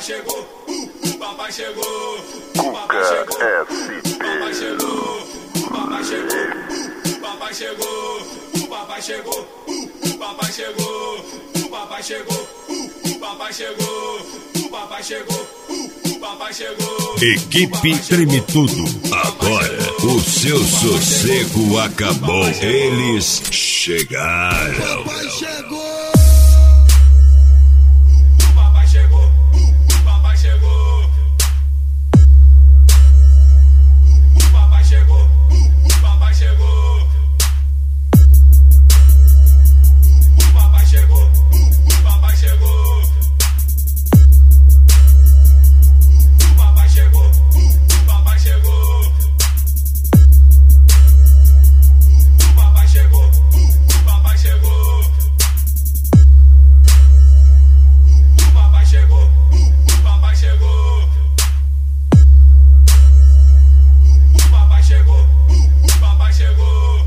chegou, papai chegou, Cuca SP. papai chegou, papai chegou, papai chegou, papai chegou, papai chegou, papai chegou, papai chegou, papai chegou, papai chegou. Equipe Treme Tudo. Agora o seu sossego acabou. Eles chegaram. Papai chegou. Papai chegou, papai chegou. Papai chegou, papai chegou. Papai chegou, papai chegou. Papai chegou, papai chegou. Papai chegou, papai chegou. Papai chegou, papai chegou. Papai chegou, papai chegou.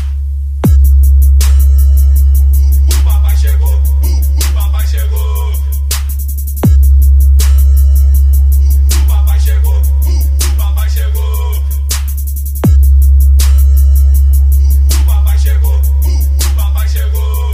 Papai chegou, papai chegou. Papai chegou, papai chegou. Papai chegou, papai chegou.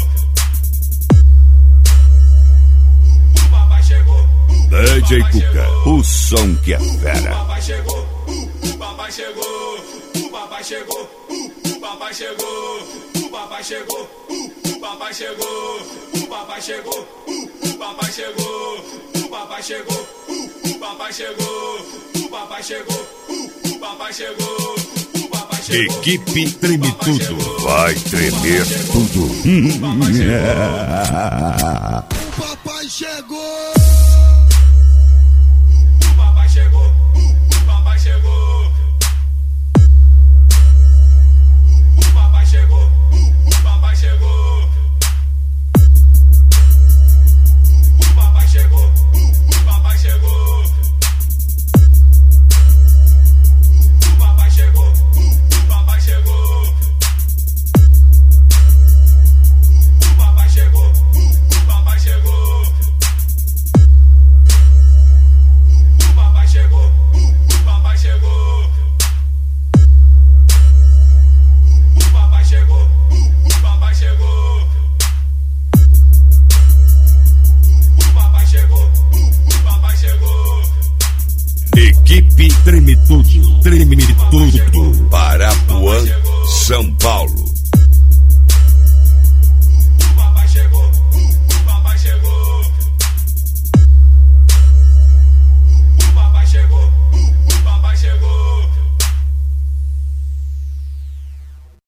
Papai chegou. DJ Cuca, o som que é fera. Papai chegou, papai chegou, papai chegou, papai chegou, papai chegou, papai chegou, papai chegou, papai chegou, papai chegou, papai chegou, papai chegou, papai chegou, papai chegou. Equipe Treme Tudo. Vai tremer tudo. Papai chegou. Papai chegou, papai chegou. Papai chegou, papai chegou. Papai chegou, papai chegou. Papai chegou, papai chegou. Papai chegou, papai chegou. Papai chegou, papai chegou. Papai chegou, papai chegou. Papai chegou, papai chegou. Equipe Treme Tudo. Treme Tudo. Parapuã, São Paulo.